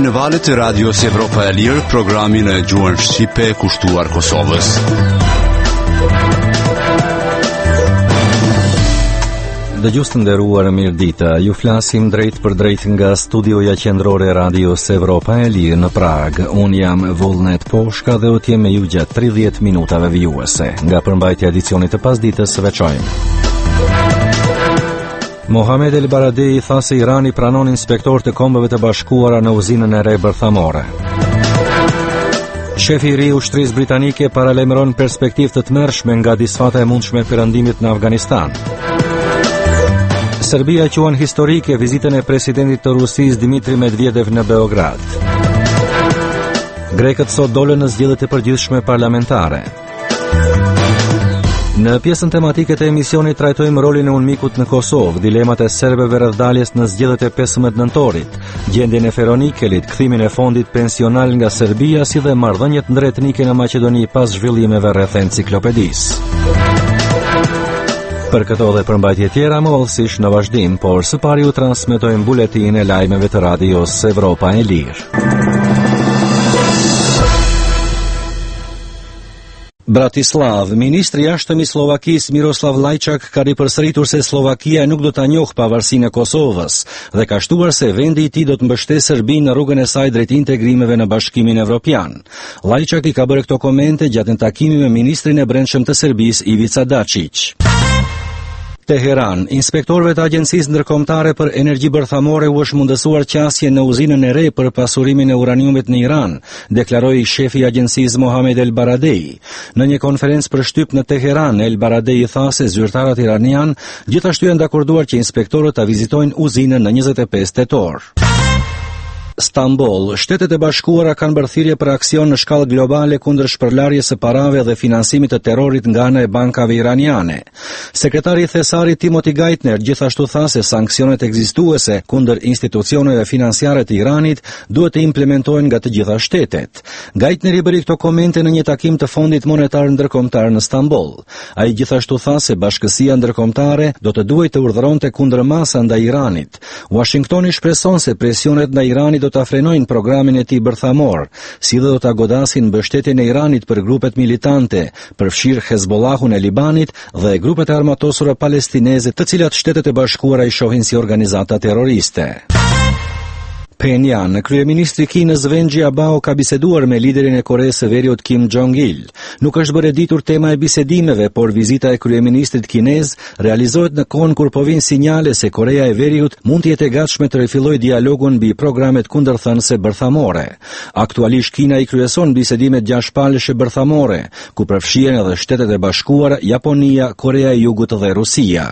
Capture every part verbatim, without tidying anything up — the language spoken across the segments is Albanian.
në valët e Radios Evropa e Lirë, programin e gjuhën shqipe kushtuar Kosovës. Dëgjues të nderuar, mirëdita. Ju flasim drejt për drejt nga studioja qendrore e Radios Evropa e Lirë në Prag. Unë jam Vullnet Poshka dhe u t'jem me ju gjatë tridhjetë minutave vijuese. Nga përmbajtja e edicionit të pasdites së veçojmë. Mohamed El Baradei tha se Irani pranon inspektor të Kombeve të Bashkuara në uzinën e re bërthamore. Shefi i ri i ushtrisë britanike paralajmëron perspektivë të tmerrshme nga disfata e mundshme e perëndimit në Afganistan. Serbia quan historike vizitën e presidentit të Rusisë Dmitri Medvedev në Beograd. Grekët sot dolën në zgjedhjet e përgjithshme parlamentare. Në pjesën tematike të emisionit trajtojmë rolin e unmikut në Kosovë, dilemat e serbëve rreth daljes në zgjedhjet e pesëmbëdhjetë nëntorit, gjendjen e Feronikelit, kthimin e fondit pensional nga Serbia, si dhe marrëdhëniet ndërretnike në Maqedoni pas zhvillimeve rreth enciklopedisë. Për këto dhe përmbajtje tjera më hollësisht në vazhdim, por së pari ju transmetojmë buletinë e lajmeve të Radios Evropa e Lirë. Bratislav, ministri i jashtëm i Slovakisë Miroslav Lajçak ka ripërsëritur se Slovakia nuk do ta njohë pavarësinë e Kosovës dhe ka shtuar se vendi i tij do të mbështesë Serbinë në rrugën e saj drejt integrimeve në Bashkimin Evropian. Lajçak i ka bërë këto komente gjatë një takimi me ministrin e brendshëm të Serbisë Ivica Dačić. Teheran, inspektorëve të Agjencisë Ndërkombëtare për Energji Bërthamore u është mundësuar qasje në uzinën e re për pasurimin e uraniumit në Iran, deklaroi shefi i agjencisë Mohamed El Baradei. Në një konferencë për shtyp në Teheran, El Baradei tha se zyrtarët iranian gjithashtu janë dakorduar që inspektorët ta vizitojnë uzinën në njëzet e pesë tetor. Stamboll, Shtetet e Bashkuara kanë bërë thirrje për aksion në shkallë globale kundër shpërlarjes së parave dhe financimit të terrorit nga ana e bankave iraniane. Sekretari i Thesarit Timothy Geithner gjithashtu tha se sanksionet ekzistuese kundër institucioneve financiare të Iranit duhet të implementohen nga të gjitha shtetet. Geithner i bëri këto komente në një takim të Fondit Monetar Ndërkombëtar në Stamboll. Ai gjithashtu tha se bashkësia ndërkombëtare do të duhet të urdhëronte kundërmasa ndaj Iranit. Washingtoni shpreson se presionet ndaj Iranit do ta frenojnë programin e tij bërthamor, si dhe do ta godasin mbështetjen e Iranit për grupet militante, përfshirë Hezbollahun e Libanit dhe grupet e armatosura palestineze, të cilat Shtetet e Bashkuara i shohin si organizata terroriste. Pyongyang, kryeministri i Kinës Wen Jiabao ka biseduar me liderin e Koreas së Veriut Kim Jong-il. Nuk është bërë ditur tema e bisedimeve, por vizita e kryeministrit kinez realizohet në kohën kur po vijnë sinjale se Korea e Veriut mund të jetë e gatshme të rifillojë dialogun mbi programet kundërthënëse bërthamore. Aktualisht Kina i kryeson bisedimet gjashpalëshe bërthamore, ku përfshihen edhe Shtetet e Bashkuara, Japonia, Korea e Jugut dhe Rusia.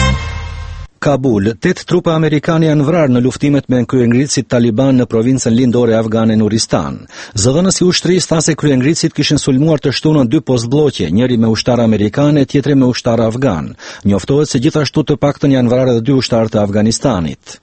Kabul, tetë trupa amerikane janë vrarë në luftimet me kryengritësit Taliban në provincën lindore afgane Nuristan. Zëdhënësi i ushtrisë tha se kryengritësit kishin sulmuar të shtunën dy postbllokje, njëri me ushtarë amerikane, tjetri me ushtarë afgan. Njoftohet se gjithashtu të paktën janë vrarë edhe dy ushtarë të Afganistanit.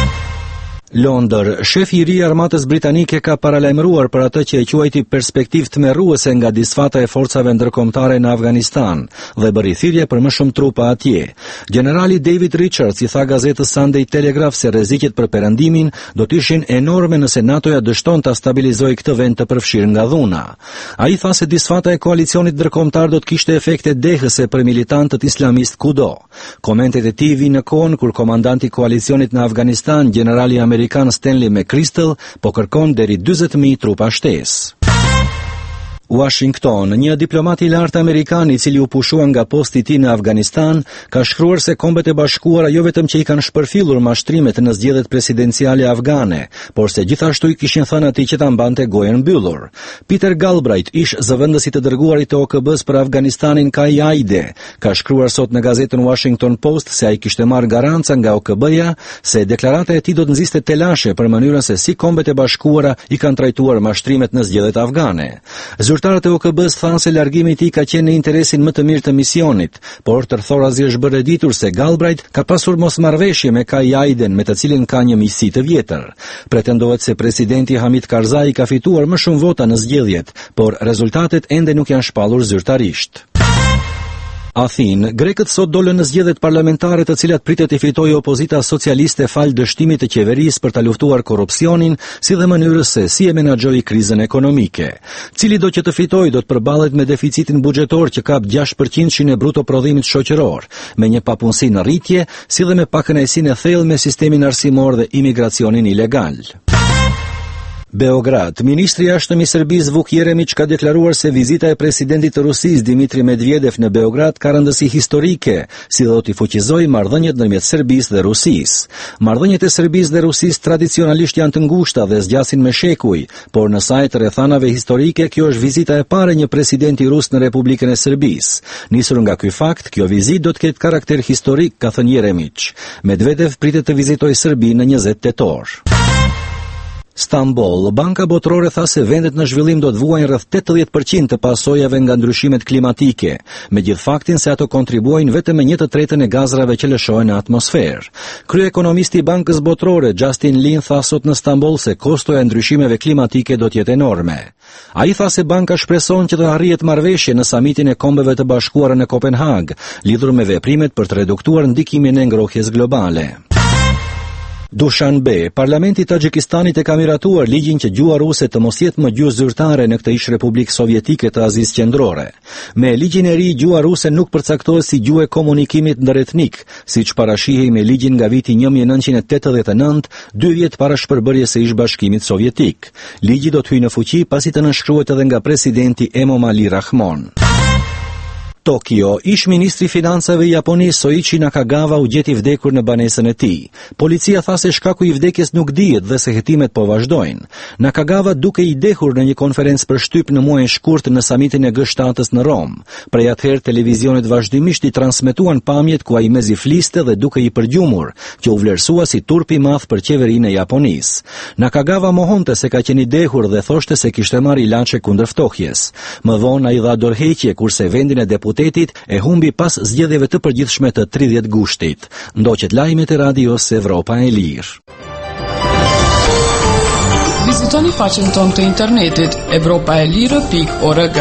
Londër, shefi i ri i armatës britanike ka paralajmëruar për atë që e quajti perspektivë tmerruese nga disfata e forcave ndërkombëtare në Afganistan dhe bëri thirrje për më shumë trupa atje. Generali David Richards i tha gazetës Sunday Telegraph se rreziqet për perëndimin do të ishin enorme nëse NATO-ja dështon ta stabilizojë këtë vend të përfshirë nga dhuna. Ai tha se disfata e koalicionit ndërkombëtar do të kishte efekte dehëse për militantët islamist kudo. Komentet e tij vinë në kohën kur komandanti i koalicionit në Afganistan, generali Amerikan Stanley McChrystal, po kërkon deri dyzet mijë trupa shtesë. Washington, një diplomat i lartë amerikan i cili u pushua nga posti i tij në Afganistan, ka shkruar se Kombet e Bashkuara jo vetëm që i kanë shpërfillur mashtrimet në zgjedhjet presidenciale afgane, por se gjithashtu i kishin thënë atij që ta mbante gojën mbyllur. Peter Galbraith, ish zëvendësi të dërguarit të O K B-s për Afganistanin Kai Aide, ka shkruar sot në gazetën Washington Post se ai kishte marrë garanca nga O K B-ja se deklarata e tij do të nxiste telashe për mënyrën se si Kombet e Bashkuara i kanë trajtuar mashtrimet në zgjedhjet afgane. Zyrtarët e O K B-s thanë se largimi i tij ka qenë në interesin më të mirë të misionit, por tërthorazi është bërë ditur se Galbraith ka pasur mosmarrëveshje me Kai Aiden, me të cilin ka një miqësi të vjetër. Pretendohet se presidenti Hamid Karzai ka fituar më shumë vota në zgjedhjet, por rezultatet ende nuk janë shpallur zyrtarisht. Athinë, grekët sot dolën në zgjedhjet parlamentare të cilat pritet i fitojë opozita socialiste fal dështimit të qeverisë për ta luftuar korrupsionin, si dhe mënyrës se si e menaxhoi krizën ekonomike. Cili do që të fitojë do të përballet me deficitin buxhetor që kap gjashtë përqind e bruto prodhimit shoqëror, me një papunësi në rritje, si dhe me pakënaqësinë e thellë me sistemin arsimor dhe imigracionin ilegal. Beograd, ministri i jashtëm i Serbisë Vuk Jeremić ka deklaruar se vizita e presidentit të Rusisë Dimitri Medvedev në Beograd ka rëndësi historike, si do t'i fuqizojë marrëdhëniet ndërmjet Serbisë dhe Rusisë. Marrëdhëniet e Serbisë dhe Rusisë tradicionalisht janë të ngushta dhe zgjasin me shekuj, por në saj të rrethanave historike kjo është vizita e parë e një presidenti rus në Republikën e Serbisë. Nisur nga ky fakt, kjo vizitë do të ketë karakter historik, ka thënë Jeremić. Medvedev pritet të vizitojë Serbinë në njëzet tetor. Stamboll, Banka Botërore tha se vendet në zhvillim do të vuajnë rreth tetëdhjetë përqind të pasojave nga ndryshimet klimatike, megjithë faktin se ato kontribuojnë vetëm me një të tretën e gazrave që lëshohen në atmosferë. Kryeekonomisti i Bankës Botërore Justin Lin tha sot në Stamboll se kostoja e ndryshimeve klimatike do të jetë enorme. Ai tha se banka shpreson që të arrihet marrëveshje në samitin e Kombeve të Bashkuara në Kopenhag, lidhur me veprimet për të reduktuar ndikimin e ngrohtjes globale. Dushanbe, Parlamenti i Taxhikistanit e ka miratuar ligjin që gjuha ruse të mos jetë më gjuhë zyrtare në këtë ish Republikë Sovjetike të Azisë Qendrore. Me ligjin e ri, gjuha ruse nuk përcaktohet si gjuhë e komunikimit ndëretnik, siç parashihej me ligjin nga viti një mijë e nëntëqind e tetëdhjetë e nëntë, dy vjet para shpërbërjes së ish-bashkimit sovjetik. Ligji do të hyjë në fuqi pasi të nënshkruhet edhe nga presidenti Emomali Rahmon. Tokyo, ish ministri i financave i Japonisë Soichi Nakagawa u gjeti vdekur në banesën e tij. Policia tha se shkaku i vdekjes nuk dihet dhe se hetimet po vazhdojnë. Nakagawa duke i dehur në një konferencë për shtyp në muajin shkurt në samitin e G shtatës në Rom. Prej atëherë televizionet vazhdimisht i transmetuan pamjet ku ai mezi fliste dhe duke i përgjumur, që u vlerësua si turp i madh për qeverinë e Japonisë. Nakagawa mohonte se ka qenë i dehur dhe thoshte se kishte marrë ilaçe kundër ftohjes. Më vonë ai dha dorëheqje kurse vendin e deputetëve e humbi pas zgjedhjeve të përgjithshme të tridhjetë gushtit. Ndoqet lajmet e radios Evropa e Lirë. Vizitoni faqen tonë të internetit evropa e lirë pikë org.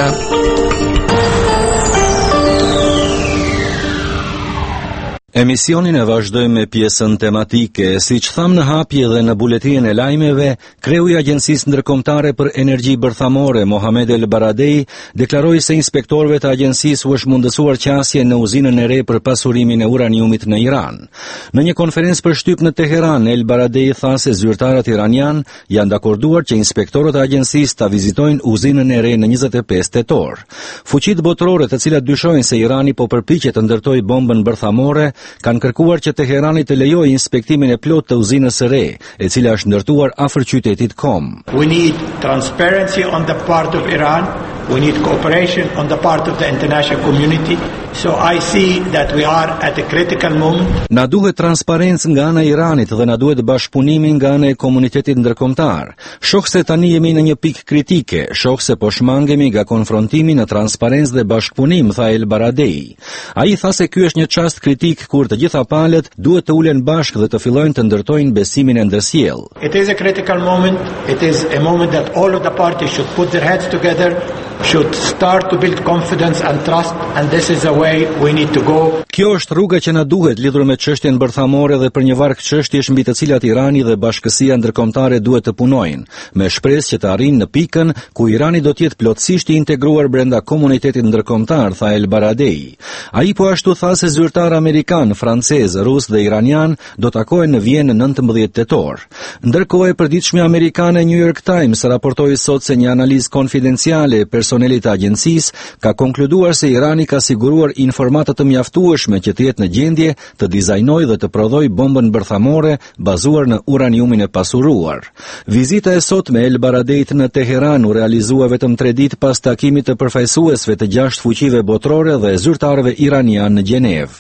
Emisionin e vazhdojmë me pjesën tematike. Siç tham në hapje dhe në buletinën e lajmeve, kreu i Agjencisë Ndërkombëtare për Energji Bërthamore, Mohamed El Baradei, deklaroi se inspektorëve të agjencisë u është mundësuar qasje në uzinën e re për pasurimin e uraniumit në Iran. Në një konferencë për shtyp në Teheran, El Baradei tha se zyrtarët iranian janë dakorduar që inspektorët e agjencisë ta vizitojnë uzinën e re në njëzet e pesë tetor. Fuqitë botërore, të cilat dyshojnë se Irani po përpiqet të ndërtojë bombën bërthamore, kanë kërkuar që Teherani të lejojë inspektimin e plot të uzinës së re, e cila është ndërtuar afër qytetit Qom. We need transparency on the part of Iran. We need cooperation on the part of the international community. So I see that we are at a critical moment. Na duhet transparencë nga ana e Iranit dhe na duhet bashkëpunimi nga ana e komunitetit ndërkombëtar. Shoh se tani jemi në një pikë kritike, shoh se po shmangemi nga konfrontimi në transparencë dhe bashkëpunim, tha El Baradei. Ai tha se ky është një çast kritik kur të gjitha palët duhet të ulen bashkë dhe të fillojnë të ndërtojnë besimin e ndërsjellë. It is a critical moment. It is a moment that all of the parties should put their heads together, should start to build confidence and trust, and this is the way we need to go. Kjo është rruga që na duhet lidhur me çështjen bërthamore dhe për një varg çështjesh mbi të cilat Irani dhe bashkësia ndërkombëtare duhet të punojnë, me shpresë që të arrijnë në pikën ku Irani do të jetë plotësisht i integruar brenda komunitetit ndërkombëtar, tha El Baradei. Ai po ashtu tha se zyrtar amerikan, francez, rus dhe iranian do takohen në Vjenë në nëntëmbëdhjetë tetor. Ndërkohë, e përditshme amerikane New York Times raportoi sot se një analizë konfidenciale e personelit të agjencisë ka konkluduar se Irani ka siguruar informata të mjaftueshme që të jetë në gjendje të dizajnojë dhe të prodhojë bombën bërthamore bazuar në uraniumin e pasuruar. Vizita e sotme e El Baradeit në Teheran u realizua vetëm tre ditë pas takimit të përfaqësuesve të gjashtë fuqive botërore dhe zyrtarëve iranian në Gjenevë.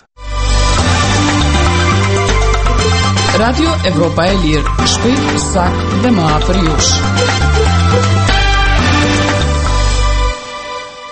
Radio Evropa e Lirë, shpejt, saktë dhe më afër jush.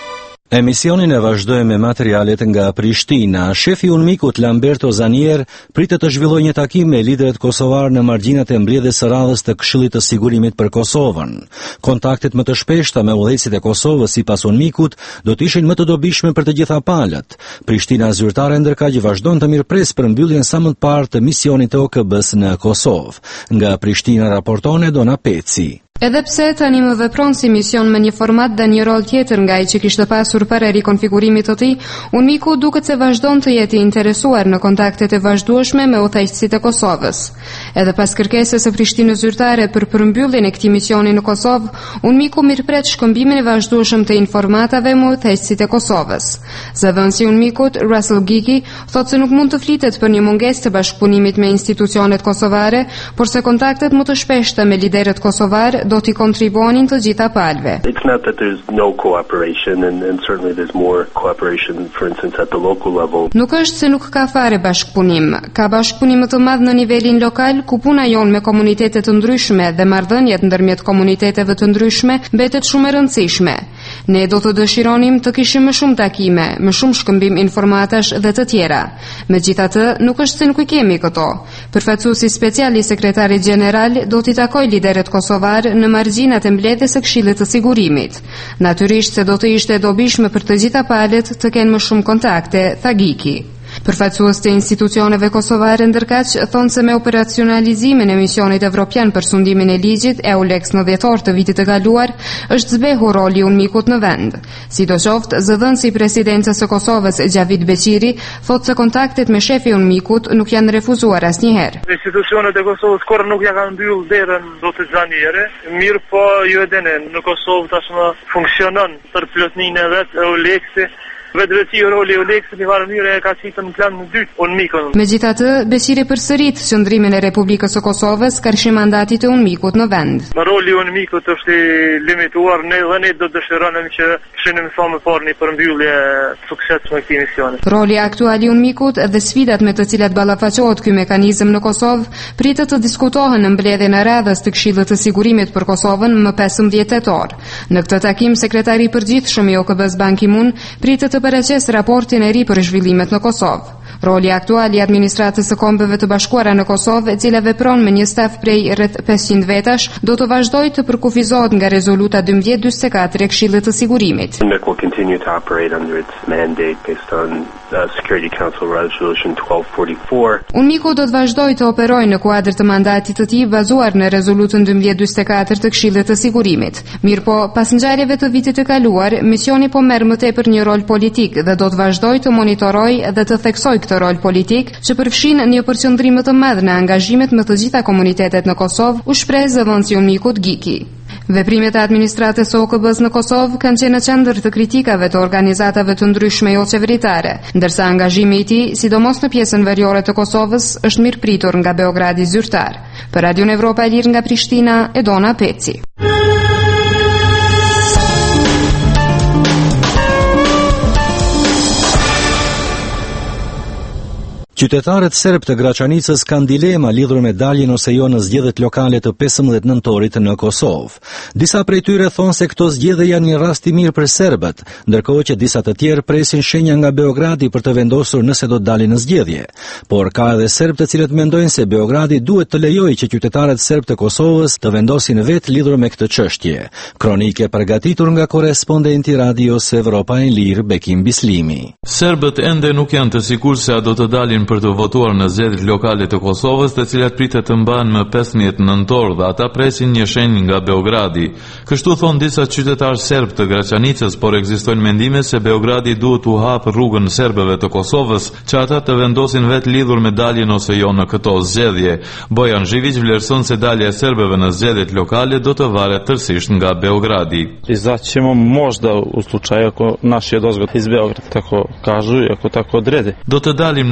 Emisionin e vazhdojmë me materialet nga Prishtina. Shefi i UNMIK-ut Lamberto Zanier pritet të zhvillojë një takim me liderët kosovar në margjinat e mbledhjes së radhës të Këshillit të Sigurimit për Kosovën. Kontaktet më të shpeshta me udhëheqësit e Kosovës sipas UNMIK-ut do të ishin më të dobishme për të gjitha palët. Prishtina zyrtare ndërkaq vazhdon të mirëpres për mbylljen sa më të parë të misionit të O K B-s në Kosovë. Nga Prishtina raporton Edona Peci. Edhe pse tani më vepron si mision me një format dhe një rol tjetër nga ai që kishte pasur para rikonfigurimit të tij, UNMIK-u duket se vazhdon të jetë i interesuar në kontaktet e vazhdueshme me udhëheqësit e Kosovës. Edhe pas kërkesës së Prishtinës zyrtare për përmbylljen e këtij misioni në Kosovë, UNMIK-u mirëpret shkëmbimin e vazhdueshëm të informatave me udhëheqësit e Kosovës. Zëvendësi i UNMIK-ut, Russell Giki, thotë se nuk mund të flitet për një mungesë të bashkëpunimit me institucionet kosovare, por se kontaktet më të shpeshta me liderët kosovar do t'i kontribuonin të gjitha palëve. It's not that there's no cooperation and, and certainly there's more cooperation for instance at the local level. Nuk është se nuk ka fare bashkëpunim. Ka bashkëpunim më të madh në nivelin lokal ku puna jon me komunitete të ndryshme dhe marrëdhëniet ndërmjet komuniteteve të ndryshme mbetet shumë e rëndësishme. Ne do të dëshironim të kishim më shumë takime, më shumë shkëmbim informatash dhe të tjera. Megjithatë, nuk është se nuk i kemi këto. Përfaqësuesi special i sekretarit gjeneral do t'i takojë liderët kosovar në margjinat e mbledhjes së Këshillit të Sigurimit. Natyrisht se do të ishte e dobishme për të gjitha palët të kenë më shumë kontakte, tha Giki. Përfaqësues të institucioneve kosovare ndërkaq thonë se me operacionalizimin e misionit evropian për sundimin e ligjit EULEX në dhjetor të vitit të kaluar, është zbehur roli i UNMIK-ut në vend. Sidoqoftë, zëdhënësi i presidencës së Kosovës Xhavid Beqiri thotë se kontaktet me shefi i UNMIK-ut nuk janë refuzuar asnjëherë. Institucionet e Kosovës kur nuk ja kanë mbyll derën zotit Zanieri, mirë po ju e dini, në Kosovë tashmë funksionon për plotninë e vet EULEX-i. Vetë vetë roli i UNMIK-ut në varë mënyrë e ka qitën në plan në dytë UNMIK-un. Megjithatë, Beqiri përsërit qëndrimin e Republikës së Kosovës karshi mandatit të UNMIK-ut në vend. Roli i UNMIK-ut është i limituar, ne dhe ne do të dëshironim që kishim sa më parë një përmbyllje suksesshme këtij misioni. Roli aktual i UNMIK-ut dhe sfidat me të cilat ballafaqohet ky mekanizëm në Kosovë pritet të diskutohen në mbledhjen e radhës të Këshillit të Sigurimit për Kosovën më pesëmbëdhjetë tetor. Në këtë takim, sekretari i përgjithshëm i O K B-s Ban Ki-moon pritet të paraqes raportin e ri për zhvillimet në Kosovë. Roli aktual i administratës së Kombeve të Bashkuara në Kosovë, e cila vepron me një staf prej rreth pesëqind vetash, do të vazhdojë të përkufizohet nga rezoluta dymbëdhjetë dymbëdhjetë e katër e Këshillit të Sigurimit. UNMIK will continue to operate under its mandate based on uh, Security Council Resolution twelve forty-four. UNMIK-u do të vazhdojë të operojë në kuadër të mandatit të tij bazuar në rezolutën dymbëdhjetë dymbëdhjetë e katër të Këshillit të Sigurimit. Mirëpo, pas ngjarjeve të vitit të kaluar, misioni po merr më tepër një rol politik dhe do të vazhdojë të monitorojë dhe të theksojë këtë rol politik që përfshin një përqendrim më të madh në angazhimet me të gjitha komunitetet në Kosovë, u shpreh zëvendësi i UNMIK-ut Giki. Veprimet e administratës së O K B-s në Kosovë kanë qenë në qendër të kritikave të organizatave të ndryshme jo qeveritare, ndërsa angazhimi i tij, sidomos në pjesën veriore të Kosovës, është mirëpritur nga Beogradi zyrtar. Për Radio Evropa e Lirë nga Prishtina, Edona Peci. Qytetarët serb të Graçanicës kanë dilema lidhur me daljen ose jo në zgjedhjet lokale të pesëmbëdhjetë nëntorit në Kosovë. Disa prej tyre thonë se këto zgjedhje janë një rast i mirë për serbët, ndërkohë që disa të tjerë presin shenja nga Beogradi për të vendosur nëse do të dalin në zgjedhje. Por ka edhe serb të cilët mendojnë se Beogradi duhet të lejojë që qytetarët serb të Kosovës të vendosin vetë lidhur me këtë çështje. Kronike përgatitur nga korrespondenti Radios Evropa e Lirë Bekim Bislimi. Serbët ende nuk janë të sigurt se a do të dalin për të votuar në zgjedhjet lokale të Kosovës, të cilat pritet të mbahen më pesëmbëdhjetë nëntor dhe ata presin një shenjë nga Beogradi. Kështu thon disa qytetarë serb të Graçanicës, por ekzistojnë mendime se Beogradi duhet u hapë rrugën serbëve të Kosovës që ata të vendosin vetë lidhur me daljen ose jo në këto zgjedhje. Bojan Zhivić vlerëson se dalja e serbëve në zgjedhjet lokale do të varet tërësisht nga Beogradi. Izaćemo možda u slučaju ako naši odozgo iz Beograda tako kažu i ako tako odrede. Do të dalim në zgjedhje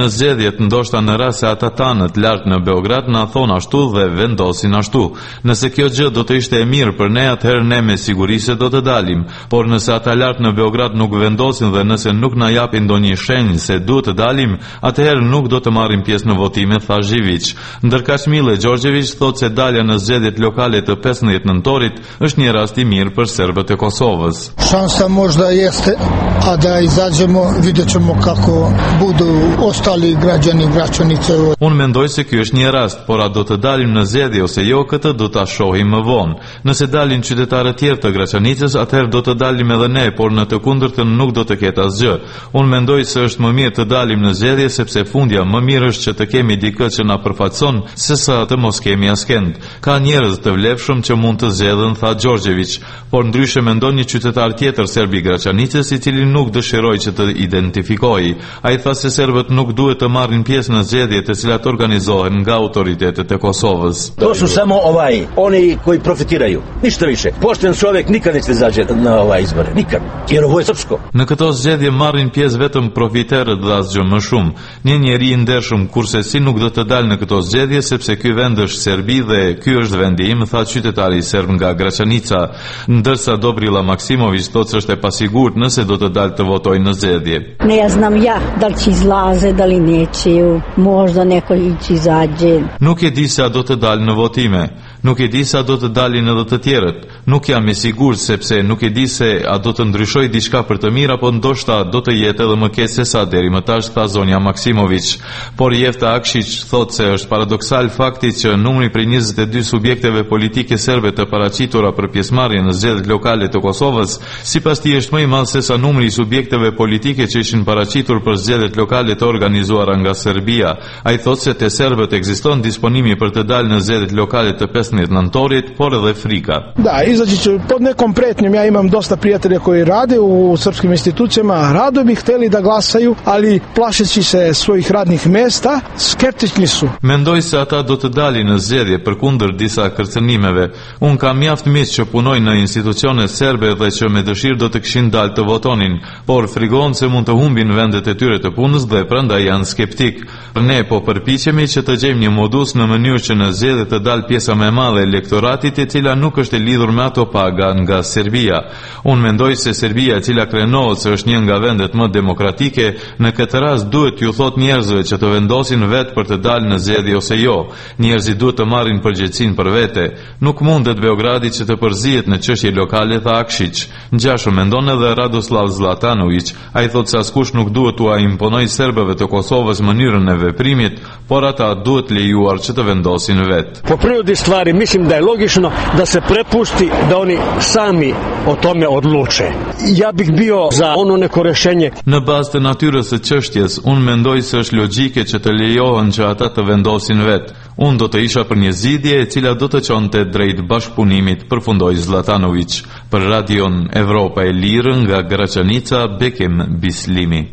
zgjedhjet, ndoshta në rast se ata tanët lart në Beograd na thon ashtu dhe vendosin ashtu. Nëse kjo gjë do të ishte e mirë për ne, atëherë ne me siguri se do të dalim, por nëse ata lart në Beograd nuk vendosin dhe nëse nuk na japin ndonjë shenjë se duhet të dalim, atëherë nuk do të marrim pjesë në votime, tha Zhivić. Ndërkaq Mile Đorđević thotë se dalja në zgjedhjet lokale të pesëmbëdhjetë nëntorit është një rast i mirë për serbët e Kosovës. Šansa možda jeste, a da izađemo, vidjet ćemo kako budu ostali građani Gračanice. Unë mendoj se ky është një rast, por a do të dalim në zgjedhje ose jo, këtë do ta shohim më vonë. Nëse dalin qytetarë tjerë të Graçanicës, atëherë do të dalim edhe ne, por në të kundërtën nuk do të ketë asgjë. Unë mendoj se është më mirë të dalim në zgjedhje sepse fundja më mirë është që të kemi dikë që na përfaqëson sesa të mos kemi askend. Ka njerëz të vlefshëm që mund të zgjedhin, tha Đorđević, por ndryshe mendon një qytetar tjetër serb i Graçanicës i cili nuk dëshiroi që të identifikojë. Ai tha se serbët nuk duhet të marrin pjesë në zgjedhjet të cilat organizohen nga autoritetet e Kosovës. To su samo ovaj, oni koji profitiraju. Ništa više. Pošten čovjek nikad neće izađe na ovaj izbore. Nikad. Jer ovo je srpsko. Në këto zgjedhje marrin pjesë vetëm profiterët dhe asgjë më shumë. Një njeri i ndershëm kurse si nuk do të dalë në këto zgjedhje sepse ky vend është Serbi dhe ky është vendi im, tha qytetari serb nga Graçanica, ndërsa Dobrila Maksimović thotë se është e pasigurt nëse do të dalë të votojë në zgjedhje. Ne ja znam ja da li će izlaze, da li neće, možda neko će izađe. Nuk e di se a do të dalë në votime. Nuk e di se a do të dalin edhe të tjerët. Nuk jam i sigurt sepse nuk e di se a do të ndryshoj diçka për të mirë apo ndoshta do të jetë edhe më keq se sa deri më tash, tha zonja Maksimović. Por Jefta Akšić thotë se është paradoksal fakti që numri prej njëzet e dy subjekteve politike serbe të paraqitura për pjesëmarrje në zgjedhjet lokale të Kosovës, sipas tij është më i madh se sa numri i subjekteve politike që ishin paraqitur për zgjedhjet lokale të organizuara nga Serbia. Ai thotë se te serbët ekziston disponimi për të dalë në zgjedhjet lokale të pesëmbëdhjetë nëntorit, por edhe frika. Da, izaći ću pod nekom pretnjom, ja imam dosta prijatelja koji rade u srpskim institucijama, rado bi hteli da glasaju, ali plašeći se svojih radnih mesta, skeptični su. Mendoj se ata do të dalin në zgjedhje përkundër disa kërcënimeve. Unë kam mjaft miq që punojnë në institucione serbe dhe që me dëshirë do të kishin dalë të votonin, por frikojnë se mund të humbin vendet e tyre të punës dhe prandaj janë skeptik. Ne po përpiqemi që të gjejmë një modus në mënyrë që në zgjedhje të dalë pjesa më e madhe e elektoratit e cila nuk është e lidhur me ato paga nga Serbia. Unë mendoj se Serbia, e cila krenohet se është një nga vendet më demokratike, në këtë rast duhet t'ju thot njerëzve që të vendosin vetë për të dalë në zgjedhje ose jo. Njerëzit duhet të marrin përgjegjësinë për vete. Nuk mundet Beogradi që të përzihet në çështje lokale, tha Akšić. Ngjashëm mendon edhe Radoslav Zlatanović. Ai thotë se askush nuk duhet t'u imponojë serbëve të Kosovës mënyrën e veprimit, por ata duhet lejuar që të vendosin vetë. Po prirodi stvari mislim da je logično da se prepusti da oni sami o tome odluče. Ja bih bio za ono neko rešenje. Në bazë të natyrës së çështjes, unë mendoj se është logjike që të lejohen që ata të vendosin vetë. Unë do të isha për një zgjidhje e cila do të çonte drejt bashkëpunimit, përfundoi Zlatanović. Për Radion Evropa e Lirë nga Graçanica, Bekim Bislimi.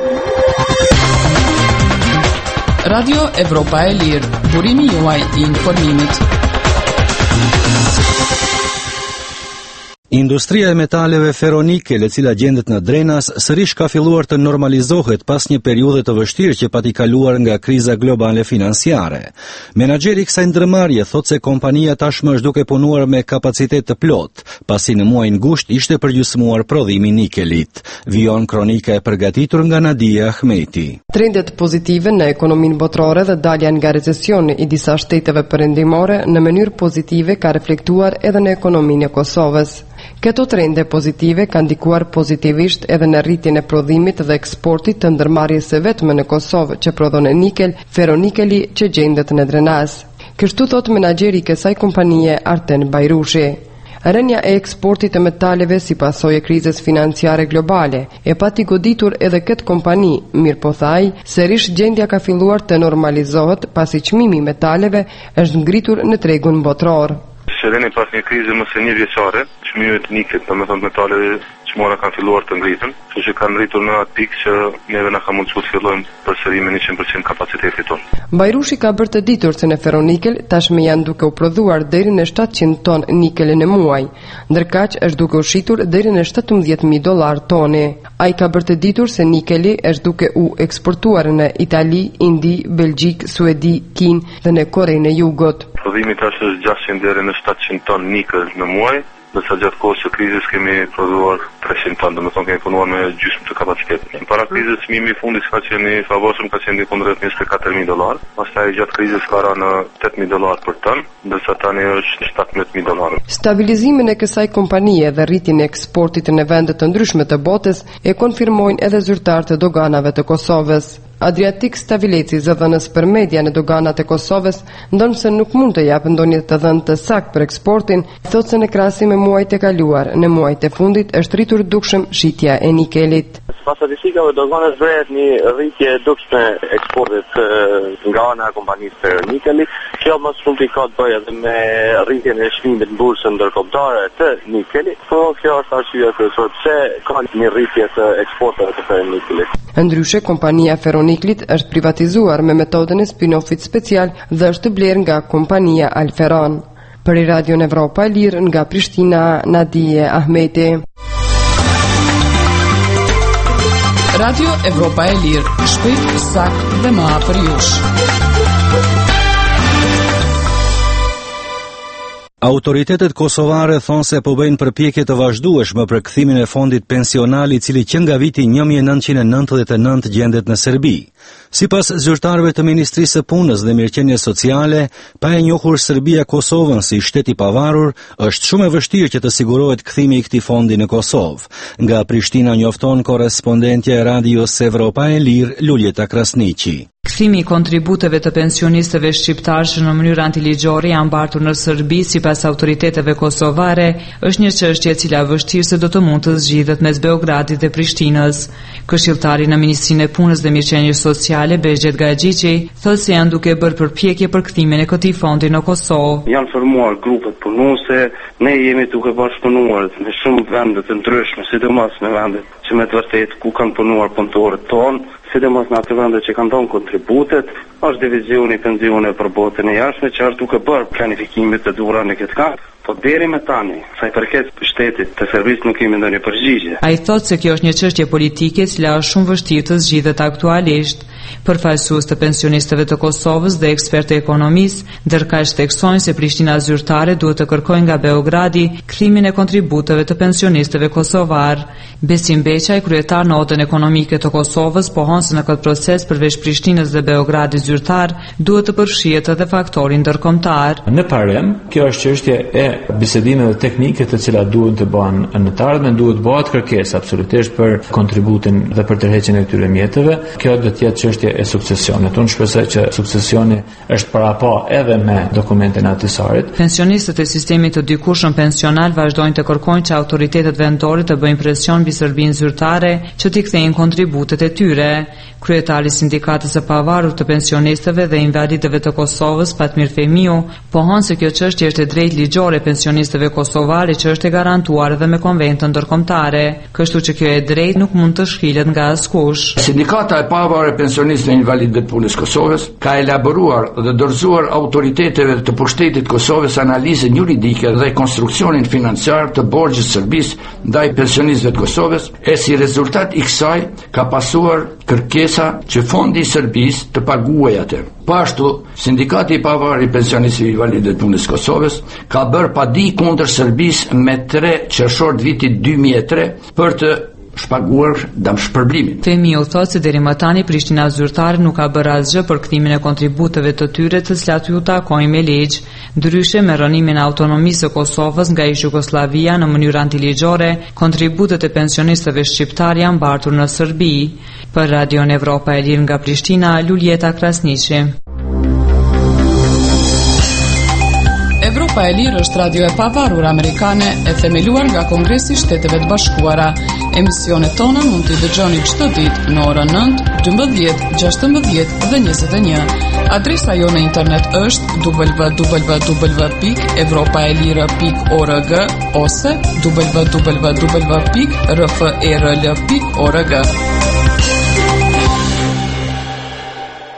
Radio Evropa e Lirë, burimi juaj i informimit. Industria e metaleve ferronike, e cila gjendet në Drenas, sërish ka filluar të normalizohet pas një periudhe të vështirë që pati kaluar nga kriza globale financiare. Menaxheri i kësaj ndërmarrje thotë se kompania tashmë është duke punuar me kapacitet të plot, pasi në muajin gusht ishte përgjysmuar prodhimi i nikelit. Vijon kronika e përgatitur nga Nadia Ahmeti. Trendet pozitive në ekonominë botërore dhe dalja nga recesioni i disa shteteve perëndimore në mënyrë pozitive ka reflektuar edhe në ekonominë e Kosovës. Këto trende pozitive kanë ndikuar pozitivisht edhe në rritjen e prodhimit dhe eksportit të ndërmarrjes së vetme në Kosovë që prodhon nikel, ferronikeli që gjendet në Drenas. Kështu thot menaxheri i kësaj kompanie Arten Bajrushi. Rënja e eksportit të metaleve si pasojë e krizës financiare globale e pati goditur edhe këtë kompani, mirë po thaj, sërish gjendja ka filluar të normalizohet pasi çmimi i metaleve është ngritur në tregun botëror. Shëreni pas një krize më së një vjeçare, çmimet nikit, domethënë metaleve çmora kanë filluar të ngritën, kështu që kanë rritur në atë pikë që neve na ka mundsuar të fillojmë përsëri me njëqind përqind kapacitetin tonë. Bajrushi ka bërë të ditur se në ferronikel tashmë janë duke u prodhuar deri në shtatëqind ton nikel në muaj, ndërkaq është duke u shitur deri në shtatëmbëdhjetë mijë dollar toni. Ai ka bërë të ditur se nikeli është duke u eksportuar në Itali, Indi, Belgjik, Suedi, Kinë dhe në Korenë e Jugut. Prodhimi tash është gjashtëqind deri në shtatëqind ton nikel në muaj. Nësa gjatë kohës së krizës kemi prodhuar treqind ton, domethënë kemi punuar me gjysmë të kapacitetit. Para krizës çmimi i fundit ka qenë i favorshëm, ka qenë kundrejt njëzet e katër mijë dollar. Pastaj gjatë krizës ka rënë në tetë mijë dollar për ton, ndërsa tani është shtatëmbëdhjetë mijë dollar. Stabilizimin e kësaj kompanie dhe rritjen e eksportit në vende të ndryshme të botës e konfirmojnë edhe zyrtarët e doganave të Kosovës. Adriatik Stavileci, zëdhënës për media në doganat e Kosovës, ndonë se nuk mund të japë ndonjë të dhënë të sakt për eksportin, thotë se në krahasim me muajt e kaluar, në muajt e fundit është rritur dukshëm shitja e nikelit. Pas statistikave doganës vret një rritje e dukshme eksportit nga ana e kompanisë së nikelit, kjo më shumë ka të bëjë edhe me rritjen e çmimit në bursën ndërkombëtare të nikelit, por kjo është arsyeja kryesore pse ka një rritje të eksporteve të nikelit. Ndryshe, kompania Ferroniklit është privatizuar me metodën e spin-offit special dhe është blerë nga kompania Alferon. Për Radio Evropa e Lirë nga Prishtina, Nadije Ahmeti. Radio Evropa e Lirë, shpejt, sakt dhe më afër jush. Autoritetet kosovare thonë se po bëjnë përpjekje të vazhdueshme për kthimin e fondit pensional i cili që nga viti një mijë e nëntëqind e nëntëdhjetë e nëntë gjendet në Serbi. Sipas zyrtarëve të Ministrisë së Punës dhe Mirëqenies Sociale, pa e njohur Serbia Kosovën si shtet i pavarur, është shumë e vështirë që të sigurohet kthimi i këtij fondi në Kosovë. Nga Prishtina njofton korrespondentja e Radios Evropa e Lirë, Luljeta Krasniqi. Kthimi i kontributeve të pensionistëve shqiptarë që në mënyrë antiligjore janë mbartur në Serbi sipas autoriteteve kosovare është një çështje e cila vështirë se do të mund të zgjidhet mes Beogradit dhe Prishtinës. Këshilltari në Ministrinë e Punës dhe Mirëqenies Sociale Behxhet Gaxhiçi thotë se janë duke bërë përpjekje për kthimin e këtij fondi në Kosovë. Janë formuar grupet punuese, ne jemi duke bashkëpunuar me shumë vende të ndryshme, sidomos në vendet që me të vërtetë ku kanë punuar punëtorët tonë, sidomos në ato vende që kanë dhënë kontributet, është divizioni pensione për botën e jashtme që është duke bërë planifikimet të duhura në këtë kamp. Po deri me tani, sa i përket shtetit të Serbisë nuk kemi ndonjë përgjigje. Ai thotë se kjo është një çështje politike e cila është shumë vështirë të zgjidhet aktualisht. Përfaqësues të pensionistëve të Kosovës dhe ekspertë ekonomisë, ndërkaq theksojnë se Prishtina zyrtare duhet të kërkojë nga Beogradi kthimin e kontributeve të pensionistëve kosovar. Besim Beqaj, kryetar në Odën Ekonomike të Kosovës, pohon se në këtë proces përveç Prishtinës dhe Beogradit zyrtar duhet të përfshihet edhe faktori ndërkombëtar. Në parem, kjo është çështje e bisedimeve teknike të cilat duhet të bëhen në të ardhmen, duhet bëhet kërkesë absolutisht për kontributin dhe për tërheqjen e këtyre mjeteve. Kjo do të jetë çështje e sukcesionit. Unë shpresoj që suksesioni është parapo edhe me dokumentin e atisarit. Pensionistët e sistemit të dikurshëm pensional vazhdojnë të kërkojnë që autoritetet vendore të bëjnë presion mbi Serbinë zyrtare që t'i kthejnë kontributet e tyre. Kryetari i Sindikatës së Pavarur të Pensionistëve dhe Invalidëve të Kosovës, Fatmir Femiu, pohon se kjo çështje është e drejtë ligjore pensionistëve kosovarë që është e garantuar edhe me konventën ndërkombëtare, kështu që kjo e drejtë nuk mund të shkilet nga askush. Sindikata e Pavarur e Pensionistëve dhe Invalidëve të Punës Kosovës ka elaboruar dhe dorëzuar autoriteteve të pushtetit Kosovës analizën juridike dhe konstruksionin financiar të borxhit Serbisë ndaj pensionistëve të Kosovës, e si rezultat i kësaj ka pasuar kërkesa që fondi i Serbisë të paguajë atë. Po ashtu, Sindikati i Pavarur i Pensionistëve dhe Invalidëve të Punës Kosovës ka bërë padi kundër Serbisë me tre qershor të vitit dy mijë e tre për të shpaguar damshpërblimin. Femiu thotë se deri më tani Prishtina zyrtare nuk ka bërë asgjë për kthimin e kontributeve të tyre të cilat ju takojnë me ligj, ndryshe me rënimin e autonomisë së Kosovës nga Jugosllavia në mënyrë antiligjore, kontributet e pensionistëve shqiptar janë mbartur në Serbi. Për Radio Evropa e Lirë nga Prishtina, Luljeta Krasniqi. Evropa e Lirë është radio e pavarur amerikane e themeluar nga Kongresi i Shteteve të Bashkuara. Emisionet tona mund t'i dëgjoni çdo ditë në orën nëntë, dymbëdhjetë, gjashtëmbëdhjetë dhe njëzet e një. Adresa jo në internet është w w w pikë evropaelire pikë org ose w w w pikë r f e r l pikë org.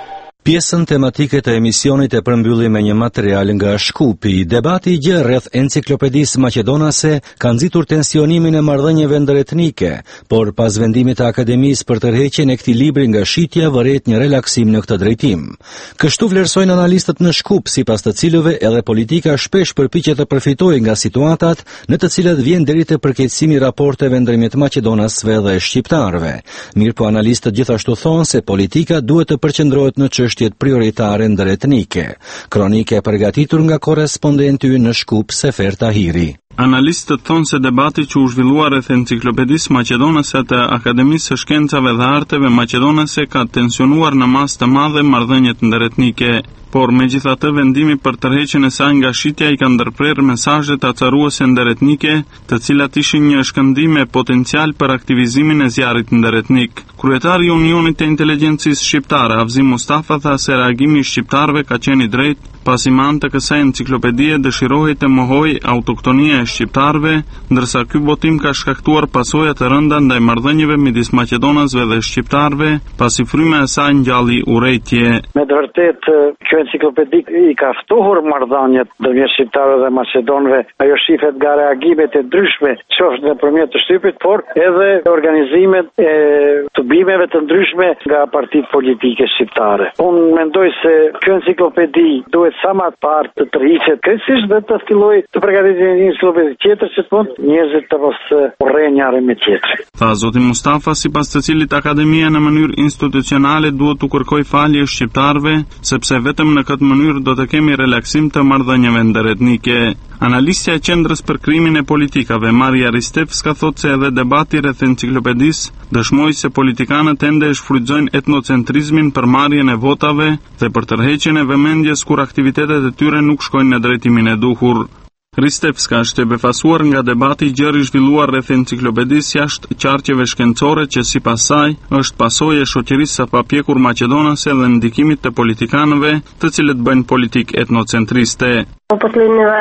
Pjesën tematike të emisionit e përmbylli me një material nga Shkupi. Debati i gjerë rreth enciklopedisë maqedonase ka nxitur tensionimin e marrëdhënieve ndëretnike, por pas vendimit të Akademisë për tërheqjen e këtij libri nga shitja vëret një relaksim në këtë drejtim. Kështu vlerësojnë analistët në Shkup, sipas të cilëve edhe politika shpesh përpiqet të përfitojë nga situatat në të cilat vjen deri te përkeqësimi i raporteve ndërmjet maqedonasve dhe shqiptarëve. Mirpo analistët gjithashtu thonë se politika duhet të përqendrohet në çështje prioritare ndëretnike. Kronike e përgatitur nga korrespondenti ynë në Shkup, Sefer Tahiri. Analistët thonë se debati që u zhvillua rreth enciklopedisë maqedonase të Akademisë së Shkencave dhe Arteve maqedonase ka tensionuar në masë të madhe marrëdhëniet ndëretnike. Por megjithatë vendimi për tërheqjen e saj nga shitja i ka ndërprerë mesazhe të acaruese ndëretnike, të cilat ishin një shkëndim me potencial për aktivizimin e zjarrit ndëretnik. Kryetari i Unionit të Inteligjencisë Shqiptare, Avzim Mustafa, tha se reagimi i shqiptarëve ka qenë i drejtë, pasi me anë të kësaj enciklopedie dëshirohej të mohoj autoktonia e shqiptarëve, ndërsa ky botim ka shkaktuar pasoja të rënda ndaj marrëdhënieve midis maqedonasve dhe shqiptarëve, pasi fryma e saj ngjalli urrëtie. Me të vërtetë, kjo enciklopedi i ka ftohur marrëdhëniet ndërmjet shqiptarëve dhe maqedonëve. Ajo shifet nga reagimet e ndryshme, qoftë nëpërmjet të shtypit, por edhe organizimet e tubimeve të ndryshme nga partitë politike shqiptare. Unë mendoj se kjo enciklopedi duhet sa më parë të tërhiqet krejtësisht dhe të fillojë të përgatitet një enciklopedi tjetër që të mund njerëzit të mos urrejnë njëri me tjetrin. Tha zoti Mustafa, sipas të cilit Akademia në mënyrë institucionale duhet të kërkojë falje shqiptarëve, sepse vetëm në këtë mënyrë do të kemi relaksim të marrëdhënieve ndëretnike. Analistja e Qendrës për Krimin e Politikave, Maria Ristevska, thotë se edhe debati rreth enciklopedisë dëshmoi se politikanët ende e shfrytëzojnë etnocentrizmin për marrjen e votave dhe për tërheqjen e vëmendjes kur aktivitetet e tyre nuk shkojnë në drejtimin e duhur. Ristevska është e befasuar nga debati i gjerë i zhvilluar rreth enciklopedisë jashtë qarqeve shkencore që sipas saj është pasojë e shoqërisë së papjekur maqedonase dhe ndikimit të politikanëve, të cilët bëjnë politikë etnocentriste. U последниве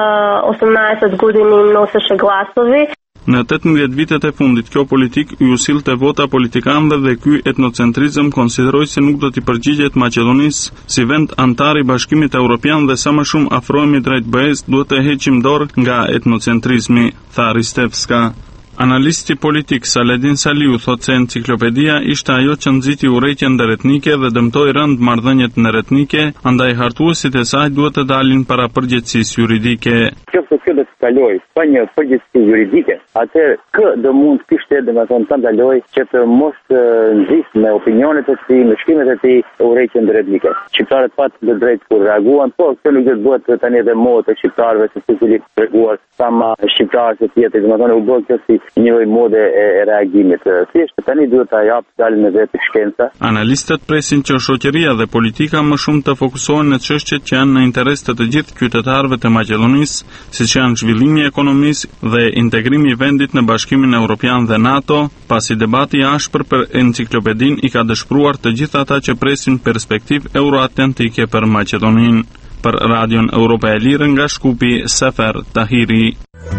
osemnaest godini nosеше glasovi. Në tetëmbëdhjetë vitet e fundit, kjo politik ju sillte vota politikanëve dhe ky etnocentrizëm konsideroi se nuk do t'i përgjigjet Maqedonisë si vend antar i Bashkimit Evropian dhe sa më shumë afrohemi drejt B E-s, duhet të heqim dorë nga etnocentrizmi, tha Ristevska. Analisti politik Saledin Saliu thotë se enciklopedia ishte ajo që nxiti urrëtitjen ndëretnike dhe dëmtoi rënd marrëdhëniet ndëretnike, andaj hartuesit e saj duhet të dalin para përgjegjësisë juridike. Nëse kjo do të kaloj pa një përgjegjësi juridike, atëherë kë do mund kishte domethënë të ndaloj që të mos nxjisë me opinionet e tij, me shkrimet e tij urrëtitjen ndëretnike. Shqiptarët pat të drejtë kur reaguan, po kjo nuk do të bëhet tani edhe modë e shqiptarëve se si cili reaguar sa më shqiptarë të tjetër, domethënë u bë kjo si një lloj mode e, e reagimit. Thjesht tani duhet ta jap fjalën e vetë shkenca. Analistët presin që shoqëria dhe politika më shumë të fokusohen në çështjet që janë në interes të të gjithë qytetarëve të Maqedonisë, siç janë zhvillimi i ekonomisë dhe integrimi i vendit në Bashkimin Evropian dhe NATO, pasi debati i ashpër për enciklopedin i ka dëshpëruar të gjithë ata që presin perspektivë euroatlantike për Maqedoninë. Për Radion Europa e Lirë nga Shkupi, Sefer Tahiri.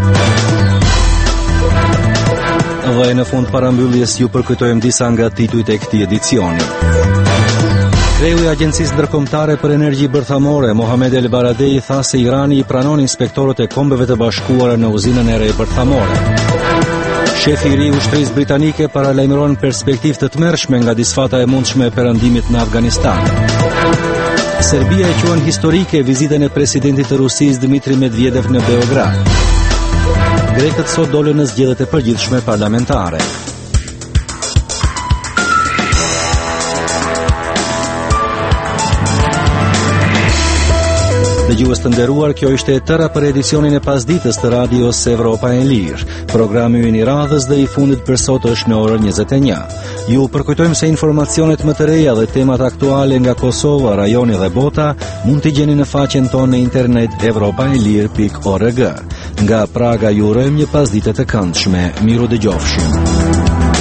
Dhe në fund parambylljes ju përkujtojmë disa nga titujt e këtij edicioni. Kreu i Agjencisë Ndërkombëtare për Energji Bërthamore, Mohamed El Baradei, tha se Irani i pranon inspektorët e Kombeve të Bashkuara në uzinën e re bërthamore. Shefi i ri i ushtrisë britanike paralajmëron perspektivë të tmerrshme nga disfata e mundshme e perëndimit në Afganistan. Serbia e quan historike vizitën e presidentit të Rusisë Dmitri Medvedev në Beograd. Grekët sot dolën në zgjedhjet e përgjithshme parlamentare. Dëgjues të nderuar, kjo ishte e tëra për edicionin e pasdites të radios Evropa e Lirë. Programi ynë i radhës dhe i fundit për sot është në orën njëzet e një. Ju përkujtojmë se informacionet më të reja dhe temat aktuale nga Kosova, rajoni dhe bota mund t'i gjeni në faqen tonë në internet evropa e lirë pikë org. Nga Praga ju urojmë një pasdite të këndshme. Miru dëgjofshim.